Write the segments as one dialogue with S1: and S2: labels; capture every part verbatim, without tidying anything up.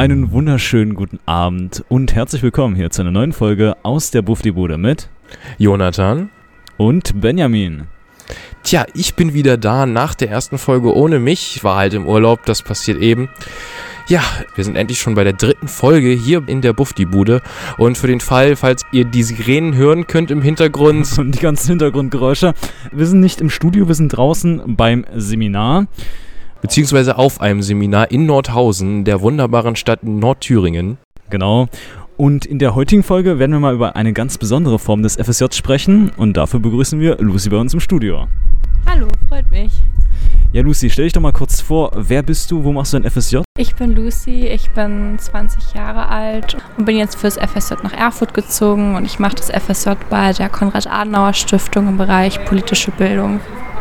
S1: Einen wunderschönen guten Abend und herzlich willkommen hier zu einer neuen Folge aus der Buffdi-Bude mit
S2: Jonathan
S1: und Benjamin.
S2: Tja, ich bin wieder da nach der ersten Folge ohne mich. Ich war halt im Urlaub, das passiert eben. Ja, wir sind endlich schon bei der dritten Folge hier in der Buffdi-Bude. Und für den Fall, falls ihr die Sirenen hören könnt im Hintergrund
S1: und die ganzen Hintergrundgeräusche, wir sind nicht im Studio, wir sind draußen beim Seminar.
S2: Beziehungsweise auf einem Seminar in Nordhausen, der wunderbaren Stadt Nordthüringen.
S1: Genau. Und in der heutigen Folge werden wir mal über eine ganz besondere Form des F S J sprechen. Und dafür begrüßen wir Lucy bei uns im Studio.
S3: Hallo, freut mich.
S1: Ja, Lucy, stell dich doch mal kurz vor. Wer bist du? Wo machst du ein F S J?
S3: Ich bin Lucy, ich bin zwanzig Jahre alt und bin jetzt fürs F S J nach Erfurt gezogen. Und ich mache das F S J bei der Konrad-Adenauer-Stiftung im Bereich politische Bildung.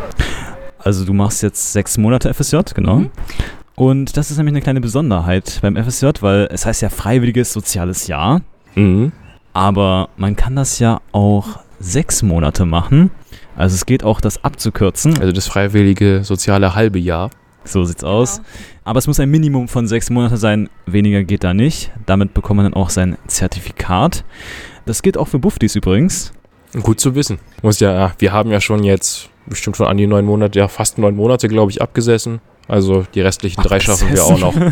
S1: Also du machst jetzt sechs Monate F S J, genau. Mhm. Und das ist nämlich eine kleine Besonderheit beim F S J, weil es heißt ja freiwilliges soziales Jahr.
S2: Mhm.
S1: Aber man kann das ja auch sechs Monate machen. Also es geht auch, das abzukürzen.
S2: Also das freiwillige soziale halbe Jahr.
S1: So sieht's aus. Genau. Aber es muss ein Minimum von sechs Monate sein. Weniger geht da nicht. Damit bekommt man dann auch sein Zertifikat. Das gilt auch für Buffdis übrigens.
S2: Gut zu wissen. Muss ja, wir haben ja schon jetzt bestimmt schon an die neun Monate, ja fast neun Monate, glaube ich, abgesessen. Also die restlichen drei schaffen wir auch noch.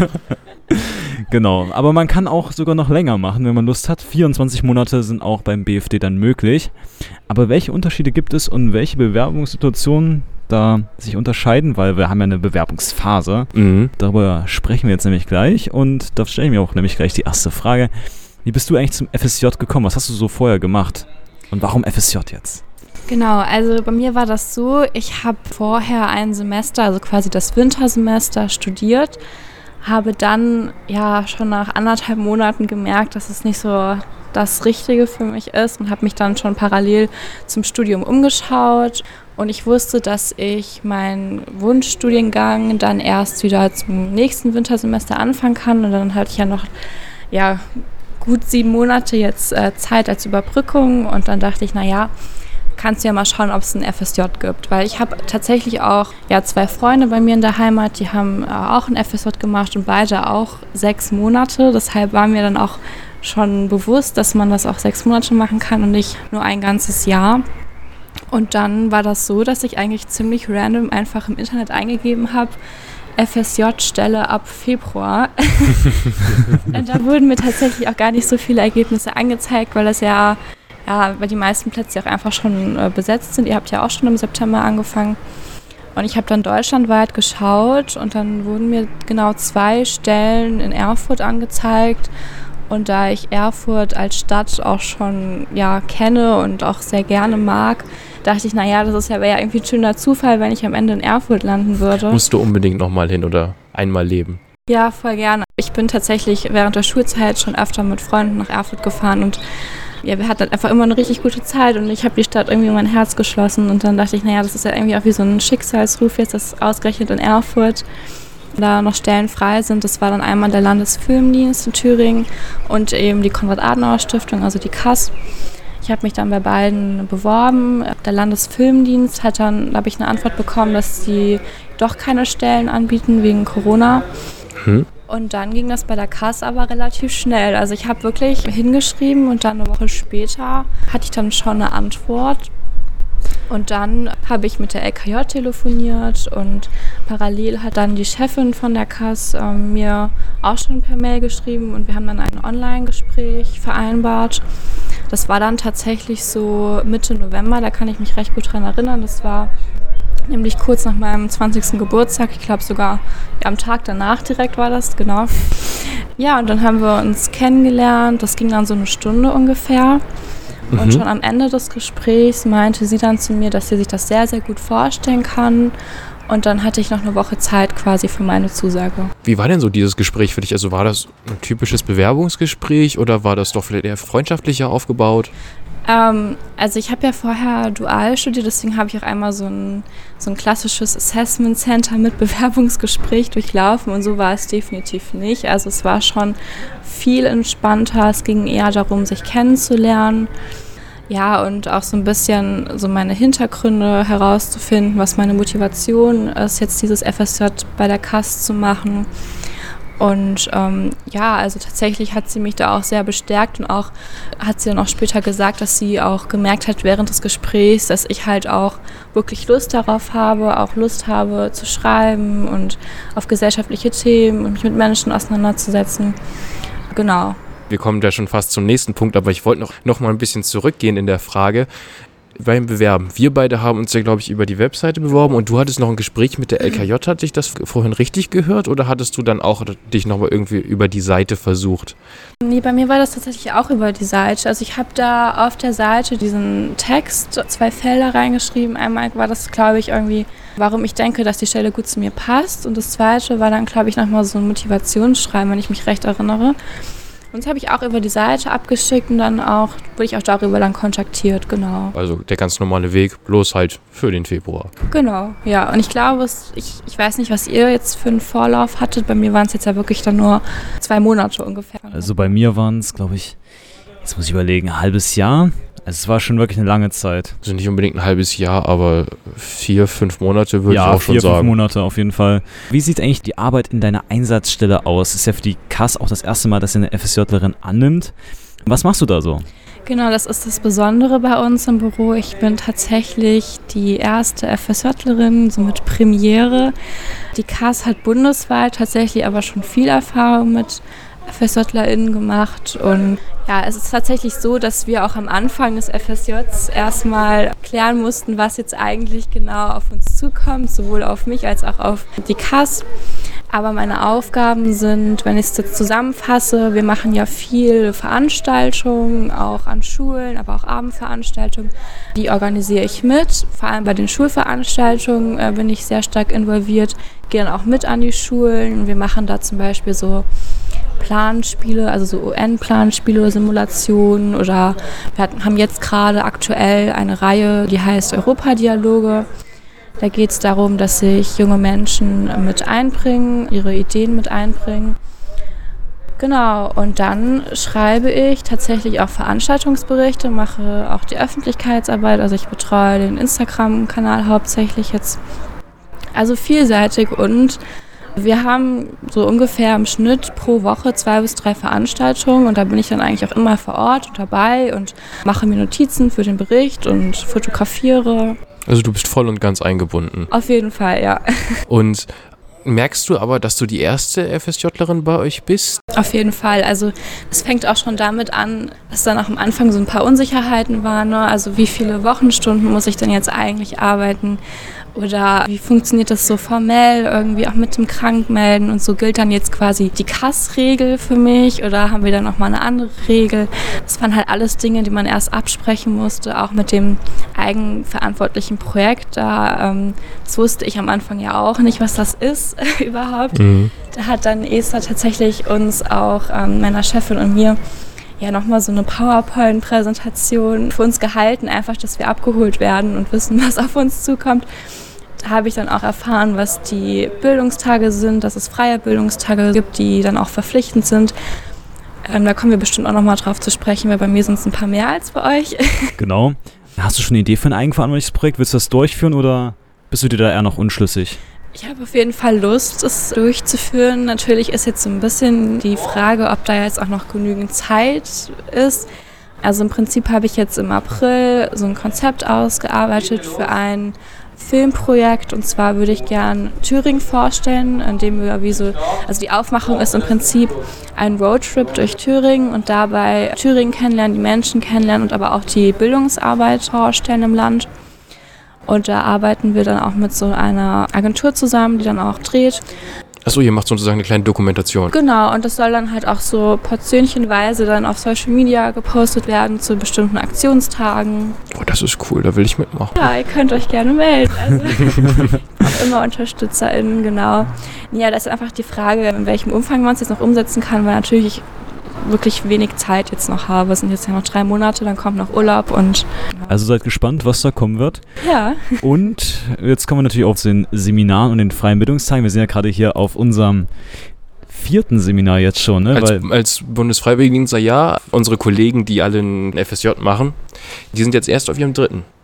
S1: Genau, aber man kann auch sogar noch länger machen, wenn man Lust hat. vierundzwanzig Monate sind auch beim B F D dann möglich. Aber welche Unterschiede gibt es und welche Bewerbungssituationen da sich unterscheiden? Weil wir haben ja eine Bewerbungsphase.
S2: Mhm.
S1: Darüber sprechen wir jetzt nämlich gleich. Und da stelle ich mir auch nämlich gleich die erste Frage. Wie bist du eigentlich zum F S J gekommen? Was hast du so vorher gemacht? Und warum F S J jetzt?
S3: Genau, also bei mir war das so, ich habe vorher ein Semester, also quasi das Wintersemester studiert, habe dann ja schon nach anderthalb Monaten gemerkt, dass es nicht so das Richtige für mich ist und habe mich dann schon parallel zum Studium umgeschaut und ich wusste, dass ich meinen Wunschstudiengang dann erst wieder zum nächsten Wintersemester anfangen kann und dann hatte ich ja noch ja, gut sieben Monate jetzt äh, Zeit als Überbrückung und dann dachte ich, naja, kannst du ja mal schauen, ob es ein F S J gibt. Weil ich habe tatsächlich auch ja, zwei Freunde bei mir in der Heimat, die haben äh, auch ein F S J gemacht und beide auch sechs Monate. Deshalb war mir dann auch schon bewusst, dass man das auch sechs Monate machen kann und nicht nur ein ganzes Jahr. Und dann war das so, dass ich eigentlich ziemlich random einfach im Internet eingegeben habe, F S J-Stelle ab Februar. Und da wurden mir tatsächlich auch gar nicht so viele Ergebnisse angezeigt, weil das ja Ja, weil die meisten Plätze auch einfach schon äh, besetzt sind. Ihr habt ja auch schon im September angefangen. Und ich habe dann deutschlandweit geschaut und dann wurden mir genau zwei Stellen in Erfurt angezeigt. Und da ich Erfurt als Stadt auch schon ja, kenne und auch sehr gerne mag, dachte ich, naja, das ist ja, wäre ja irgendwie ein schöner Zufall, wenn ich am Ende in Erfurt landen würde.
S2: Musst du unbedingt nochmal hin oder einmal leben?
S3: Ja, voll gerne. Ich bin tatsächlich während der Schulzeit schon öfter mit Freunden nach Erfurt gefahren und ja, wir hatten einfach immer eine richtig gute Zeit und ich habe die Stadt irgendwie in mein Herz geschlossen und dann dachte ich, naja, das ist ja irgendwie auch wie so ein Schicksalsruf jetzt, dass ausgerechnet in Erfurt da noch Stellen frei sind. Das war dann einmal der Landesfilmdienst in Thüringen und eben die Konrad-Adenauer-Stiftung, also die K A S. Ich habe mich dann bei beiden beworben. Der Landesfilmdienst hat dann, da habe ich eine Antwort bekommen, dass sie doch keine Stellen anbieten wegen Corona.
S2: Hm.
S3: Und dann ging das bei der K A S aber relativ schnell. Also ich habe wirklich hingeschrieben und dann eine Woche später hatte ich dann schon eine Antwort. Und dann habe ich mit der L K J telefoniert und parallel hat dann die Chefin von der K A S äh, mir auch schon per Mail geschrieben und wir haben dann ein Online-Gespräch vereinbart. Das war dann tatsächlich so Mitte November, da kann ich mich recht gut dran erinnern. Das war nämlich kurz nach meinem zwanzigsten Geburtstag, ich glaube sogar ja, am Tag danach direkt war das, genau. Ja, und dann haben wir uns kennengelernt, das ging dann so eine Stunde ungefähr. Und mhm. schon am Ende des Gesprächs meinte sie dann zu mir, dass sie sich das sehr, sehr gut vorstellen kann. Und dann hatte ich noch eine Woche Zeit quasi für meine Zusage.
S2: Wie war denn so dieses Gespräch für dich? Also war das ein typisches Bewerbungsgespräch oder war das doch vielleicht eher freundschaftlicher aufgebaut?
S3: Ähm, also ich habe ja vorher dual studiert, deswegen habe ich auch einmal so ein, so ein klassisches Assessment Center mit Bewerbungsgespräch durchlaufen und so war es definitiv nicht. Also es war schon viel entspannter, es ging eher darum, sich kennenzulernen. Ja, und auch so ein bisschen so meine Hintergründe herauszufinden, was meine Motivation ist, jetzt dieses F S J bei der K A S zu machen. Und ähm, ja, also tatsächlich hat sie mich da auch sehr bestärkt und auch hat sie dann auch später gesagt, dass sie auch gemerkt hat während des Gesprächs, dass ich halt auch wirklich Lust darauf habe, auch Lust habe zu schreiben und auf gesellschaftliche Themen und mich mit Menschen auseinanderzusetzen. Genau.
S2: Wir kommen da schon fast zum nächsten Punkt, aber ich wollte noch, noch mal ein bisschen zurückgehen in der Frage. Beim Bewerben. Wir beide haben uns ja, glaube ich, über die Webseite beworben und du hattest noch ein Gespräch mit der L K J. Hatte ich das vorhin richtig gehört oder hattest du dann auch dich nochmal irgendwie über die Seite versucht?
S3: Nee, bei mir war das tatsächlich auch über die Seite. Also ich habe da auf der Seite diesen Text, zwei Felder reingeschrieben. Einmal war das, glaube ich, irgendwie, warum ich denke, dass die Stelle gut zu mir passt. Und das zweite war dann, glaube ich, nochmal so ein Motivationsschreiben, wenn ich mich recht erinnere. Und das habe ich auch über die Seite abgeschickt und dann auch, wurde ich auch darüber dann kontaktiert, genau.
S2: Also der ganz normale Weg, bloß halt für den Februar.
S3: Genau, ja. Und ich glaube, es, ich, ich weiß nicht, was ihr jetzt für einen Vorlauf hattet. Bei mir waren es jetzt ja wirklich dann nur zwei Monate ungefähr.
S1: Also bei mir waren es, glaube ich, jetzt muss ich überlegen, ein halbes Jahr. Also es war schon wirklich eine lange Zeit.
S2: Also nicht unbedingt ein halbes Jahr, aber vier, fünf Monate würde
S1: ja,
S2: ich auch schon
S1: vier,
S2: sagen. Ja,
S1: fünf Monate auf jeden Fall. Wie sieht eigentlich die Arbeit in deiner Einsatzstelle aus? Das ist ja für die K A S auch das erste Mal, dass sie eine FSJlerin annimmt. Was machst du da so?
S3: Genau, das ist das Besondere bei uns im Büro. Ich bin tatsächlich die erste FSJlerin, so mit Premiere. Die K A S hat bundesweit tatsächlich aber schon viel Erfahrung mit FSJlerInnen gemacht und ja, es ist tatsächlich so, dass wir auch am Anfang des F S Js erstmal klären mussten, was jetzt eigentlich genau auf uns zukommt, sowohl auf mich als auch auf die K A S. Aber meine Aufgaben sind, wenn ich es jetzt zusammenfasse, wir machen ja viel Veranstaltungen, auch an Schulen, aber auch Abendveranstaltungen. Die organisiere ich mit. Vor allem bei den Schulveranstaltungen äh, bin ich sehr stark involviert, gehe dann auch mit an die Schulen. Wir machen da zum Beispiel so Planspiele, also so U N-Planspiele, Simulationen oder wir hatten, haben jetzt gerade aktuell eine Reihe, die heißt Europadialoge. Da geht es darum, dass sich junge Menschen mit einbringen, ihre Ideen mit einbringen. Genau, und dann schreibe ich tatsächlich auch Veranstaltungsberichte, mache auch die Öffentlichkeitsarbeit, also ich betreue den Instagram-Kanal hauptsächlich jetzt. Also vielseitig und wir haben so ungefähr im Schnitt pro Woche zwei bis drei Veranstaltungen und da bin ich dann eigentlich auch immer vor Ort und dabei und mache mir Notizen für den Bericht und fotografiere.
S2: Also du bist voll und ganz eingebunden.
S3: Auf jeden Fall, ja.
S2: Und merkst du aber, dass du die erste FSJlerin bei euch bist?
S3: Auf jeden Fall. Also es fängt auch schon damit an, dass dann auch am Anfang so ein paar Unsicherheiten waren. Ne? Also wie viele Wochenstunden muss ich denn jetzt eigentlich arbeiten? Oder wie funktioniert das so formell, irgendwie auch mit dem Krankmelden und so gilt dann jetzt quasi die K A S-Regel für mich oder haben wir dann nochmal eine andere Regel? Das waren halt alles Dinge, die man erst absprechen musste, auch mit dem eigenverantwortlichen Projekt. Da, ähm, das wusste ich am Anfang ja auch nicht, was das ist überhaupt. Mhm. Da hat dann Esther tatsächlich uns auch, ähm, meiner Chefin und mir, ja nochmal so eine PowerPoint-Präsentation für uns gehalten, einfach, dass wir abgeholt werden und wissen, was auf uns zukommt. Da habe ich dann auch erfahren, was die Bildungstage sind, dass es freie Bildungstage gibt, die dann auch verpflichtend sind. Ähm, da kommen wir bestimmt auch nochmal drauf zu sprechen, weil bei mir sind es ein paar mehr als bei euch.
S1: Genau. Hast du schon eine Idee für ein eigenverantwortliches Projekt? Willst du das durchführen oder bist du dir da eher noch unschlüssig?
S3: Ich habe auf jeden Fall Lust, es durchzuführen. Natürlich ist jetzt so ein bisschen die Frage, ob da jetzt auch noch genügend Zeit ist. Also im Prinzip habe ich jetzt im April so ein Konzept ausgearbeitet für ein Filmprojekt und zwar würde ich gern Thüringen vorstellen, in dem wir wie so, also die Aufmachung ist im Prinzip ein Roadtrip durch Thüringen und dabei Thüringen kennenlernen, die Menschen kennenlernen und aber auch die Bildungsarbeit vorstellen im Land. Und da arbeiten wir dann auch mit so einer Agentur zusammen, die dann auch dreht.
S2: Achso, ihr macht sozusagen eine kleine Dokumentation.
S3: Genau, und das soll dann halt auch so portionchenweise dann auf Social Media gepostet werden zu bestimmten Aktionstagen.
S2: Oh, das ist cool, da will ich mitmachen.
S3: Ja, ihr könnt euch gerne melden. Also auch immer UnterstützerInnen, genau. Ja, das ist einfach die Frage, in welchem Umfang man es jetzt noch umsetzen kann, weil natürlich wirklich wenig Zeit jetzt noch habe. Es sind jetzt ja noch drei Monate, dann kommt noch Urlaub und...
S1: Also seid gespannt, was da kommen wird.
S3: Ja.
S1: Und jetzt kommen wir natürlich auf den Seminaren und den freien Bildungstagen. Wir sind ja gerade hier auf unserem vierten Seminar jetzt schon, ne?
S2: Als,
S1: Weil
S2: als Bundesfreiwilligendienstler, ja. Unsere Kollegen, die alle ein F S J machen, die sind jetzt erst auf ihrem dritten.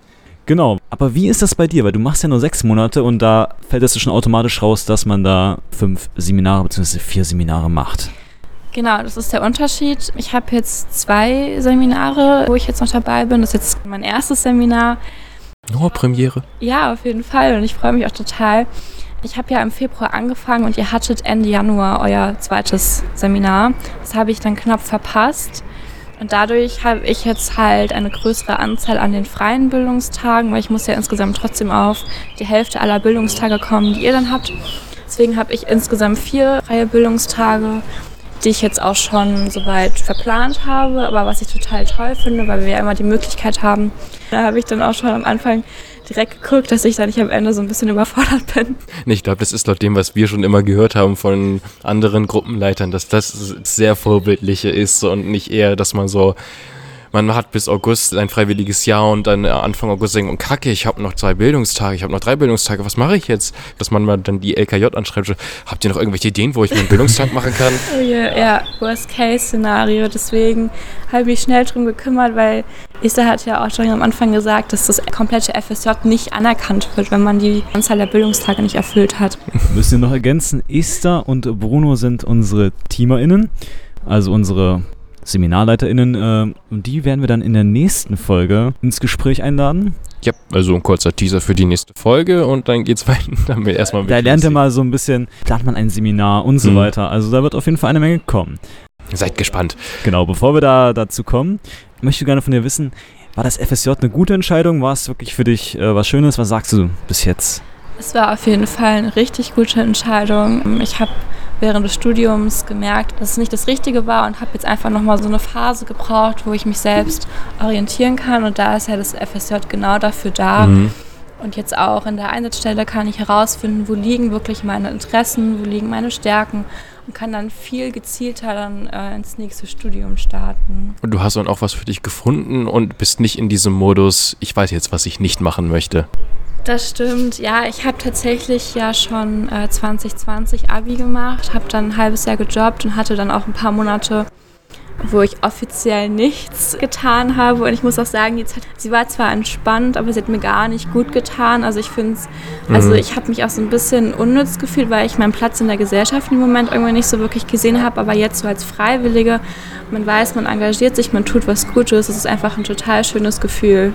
S1: Genau, aber wie ist das bei dir? Weil du machst ja nur sechs Monate und da fällt es schon automatisch raus, dass man da fünf Seminare bzw. vier Seminare macht.
S3: Genau, das ist der Unterschied. Ich habe jetzt zwei Seminare, wo ich jetzt noch dabei bin. Das ist jetzt mein erstes Seminar.
S2: Oh, Premiere.
S3: Ja, auf jeden Fall und ich freue mich auch total. Ich habe ja im Februar angefangen und ihr hattet Ende Januar euer zweites Seminar. Das habe ich dann knapp verpasst. Und dadurch habe ich jetzt halt eine größere Anzahl an den freien Bildungstagen, weil ich muss ja insgesamt trotzdem auf die Hälfte aller Bildungstage kommen, die ihr dann habt. Deswegen habe ich insgesamt vier freie Bildungstage, die ich jetzt auch schon soweit verplant habe, aber was ich total toll finde, weil wir ja immer die Möglichkeit haben. Da habe ich dann auch schon am Anfang direkt geguckt, dass ich da nicht am Ende so ein bisschen überfordert bin.
S2: Ich glaube, das ist laut dem, was wir schon immer gehört haben von anderen Gruppenleitern, dass das sehr vorbildliche ist und nicht eher, dass man so, man hat bis August ein freiwilliges Jahr und dann Anfang August denkt, oh, kacke, ich habe noch zwei Bildungstage, ich habe noch drei Bildungstage, was mache ich jetzt? Dass man mal dann die L K J anschreibt, habt ihr noch irgendwelche Ideen, wo ich mir einen Bildungstag machen kann?
S3: Oh yeah, ja, Worst-Case-Szenario, deswegen habe ich mich schnell drum gekümmert, weil Esther hat ja auch schon am Anfang gesagt, dass das komplette F S J nicht anerkannt wird, wenn man die Anzahl der Bildungstage nicht erfüllt hat.
S1: Müssen wir noch ergänzen, Esther und Bruno sind unsere TeamerInnen, also unsere SeminarleiterInnen, äh, und die werden wir dann in der nächsten Folge ins Gespräch einladen.
S2: Ja, also ein kurzer Teaser für die nächste Folge und dann geht's weiter. Dann wird erstmal
S1: da lernt ihr mal so ein bisschen, plant man ein Seminar und so mhm. weiter. Also da wird auf jeden Fall eine Menge kommen.
S2: Seid gespannt.
S1: Genau, bevor wir da dazu kommen, möchte ich gerne von dir wissen, war das F S J eine gute Entscheidung? War es wirklich für dich äh, was Schönes? Was sagst du bis jetzt?
S3: Es war auf jeden Fall eine richtig gute Entscheidung. Ich habe während des Studiums gemerkt, dass es nicht das Richtige war und habe jetzt einfach nochmal so eine Phase gebraucht, wo ich mich selbst orientieren kann und da ist ja das F S J genau dafür da. Mhm. Und jetzt auch in der Einsatzstelle kann ich herausfinden, wo liegen wirklich meine Interessen, wo liegen meine Stärken und kann dann viel gezielter dann äh, ins nächste Studium starten.
S2: Und du hast dann auch was für dich gefunden und bist nicht in diesem Modus, ich weiß jetzt, was ich nicht machen möchte.
S3: Das stimmt, ja, ich habe tatsächlich ja schon äh, zwanzig zwanzig Abi gemacht, habe dann ein halbes Jahr gejobbt und hatte dann auch ein paar Monate, wo ich offiziell nichts getan habe und ich muss auch sagen, die Zeit, sie war zwar entspannt, aber sie hat mir gar nicht gut getan, also ich finde es, also mhm. ich habe mich auch so ein bisschen unnütz gefühlt, weil ich meinen Platz in der Gesellschaft im Moment irgendwie nicht so wirklich gesehen habe, aber jetzt so als Freiwillige, man weiß, man engagiert sich, man tut was Gutes, es ist einfach ein total schönes Gefühl.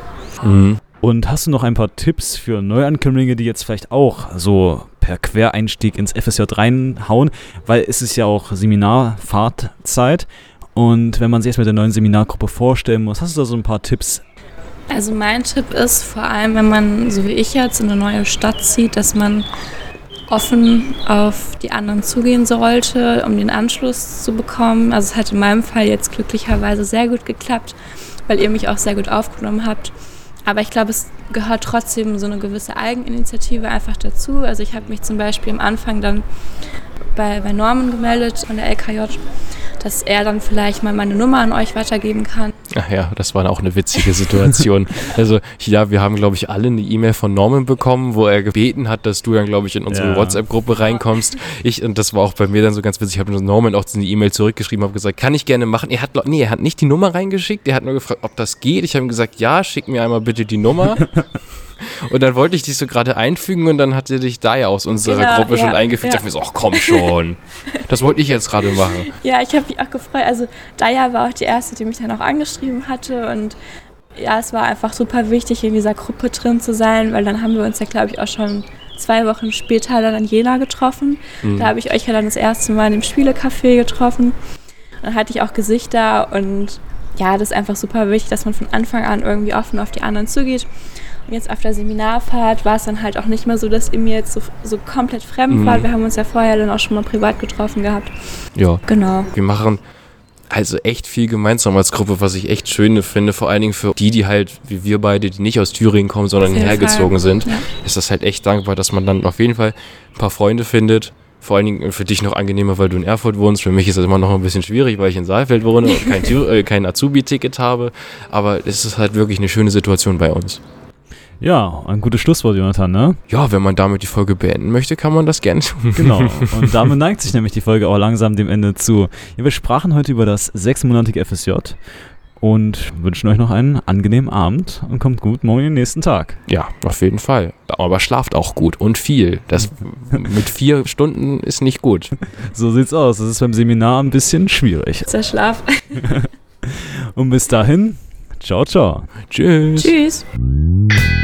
S1: Mhm. Und hast du noch ein paar Tipps für Neuankömmlinge, die jetzt vielleicht auch so per Quereinstieg ins F S J reinhauen? Weil es ist ja auch Seminarfahrtzeit und wenn man sich jetzt mit der neuen Seminargruppe vorstellen muss, hast du da so ein paar Tipps?
S3: Also mein Tipp ist vor allem, wenn man, so wie ich jetzt, in eine neue Stadt zieht, dass man offen auf die anderen zugehen sollte, um den Anschluss zu bekommen. Also es hat in meinem Fall jetzt glücklicherweise sehr gut geklappt, weil ihr mich auch sehr gut aufgenommen habt. Aber ich glaube, es gehört trotzdem so eine gewisse Eigeninitiative einfach dazu. Also ich habe mich zum Beispiel am Anfang dann bei, bei Norman gemeldet von der L K J, dass er dann vielleicht mal meine Nummer an euch weitergeben kann.
S2: Ach ja, das war auch eine witzige Situation. Also ja, wir haben, glaube ich, alle eine E-Mail von Norman bekommen, wo er gebeten hat, dass du dann, glaube ich, in unsere ja. WhatsApp-Gruppe reinkommst. Ich, und das war auch bei mir dann so ganz witzig, ich habe Norman auch eine E-Mail zurückgeschrieben, habe gesagt, kann ich gerne machen. Er hat, nee, er hat nicht die Nummer reingeschickt, er hat nur gefragt, ob das geht. Ich habe ihm gesagt, ja, schick mir einmal bitte die Nummer. Und dann wollte ich dich so gerade einfügen und dann hatte dich da ja aus unserer genau, Gruppe ja, schon eingefügt. Ja. Ich dachte mir so, ach komm schon, das wollte ich jetzt gerade machen.
S3: Ja, ich habe mich auch gefreut. Also Daya war auch die Erste, die mich dann auch angeschrieben hatte und ja, es war einfach super wichtig, in dieser Gruppe drin zu sein, weil dann haben wir uns ja, glaube ich, auch schon zwei Wochen später dann in Jena getroffen. Mhm. Da habe ich euch ja dann das erste Mal in dem Spielecafé getroffen. Dann hatte ich auch Gesichter und ja, das ist einfach super wichtig, dass man von Anfang an irgendwie offen auf die anderen zugeht. Und jetzt auf der Seminarfahrt war es dann halt auch nicht mehr so, dass ihr mir jetzt so, so komplett fremd mhm. wart. Wir haben uns ja vorher dann auch schon mal privat getroffen gehabt.
S2: Ja,
S3: genau.
S2: Wir machen also echt viel gemeinsam als Gruppe, was ich echt schön finde, vor allen Dingen für die, die halt, wie wir beide, die nicht aus Thüringen kommen, sondern hergezogen sind, ja. ist das halt echt dankbar, dass man dann auf jeden Fall ein paar Freunde findet. Vor allen Dingen für dich noch angenehmer, weil du in Erfurt wohnst. Für mich ist das immer noch ein bisschen schwierig, weil ich in Saalfeld wohne und kein, äh, kein Azubi-Ticket habe. Aber es ist halt wirklich eine schöne Situation bei uns.
S1: Ja, ein gutes Schlusswort, Jonathan, ne?
S2: Ja, wenn man damit die Folge beenden möchte, kann man das gerne tun.
S1: Genau, und damit neigt sich nämlich die Folge auch langsam dem Ende zu. Ja, wir sprachen heute über das sechsmonatige F S J und wünschen euch noch einen angenehmen Abend und kommt gut morgen in den nächsten Tag.
S2: Ja, auf jeden Fall. Aber schlaft auch gut und viel. Das mit vier Stunden ist nicht gut.
S1: So sieht's aus. Das ist beim Seminar ein bisschen schwierig.
S3: Der Schlaf.
S1: Und bis dahin, ciao, ciao.
S2: Tschüss.
S3: Tschüss.